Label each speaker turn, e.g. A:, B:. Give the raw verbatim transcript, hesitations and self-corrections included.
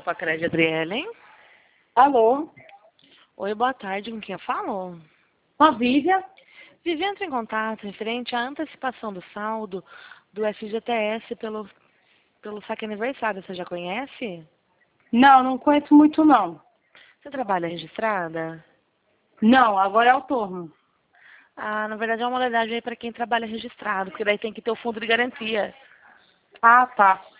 A: com a Crédito Adriele, hein?
B: Alô?
A: Oi, boa tarde. Com quem eu falo?
B: Com a Vivian?
A: Vivian entra em contato referente à antecipação do saldo do F G T S pelo, pelo saque aniversário. Você já conhece?
B: Não, não conheço muito não.
A: Você trabalha registrada?
B: Não, agora é autônomo.
A: Ah, na verdade é uma modalidade aí para quem trabalha registrado, porque daí tem que ter o fundo de garantia.
B: Ah, tá.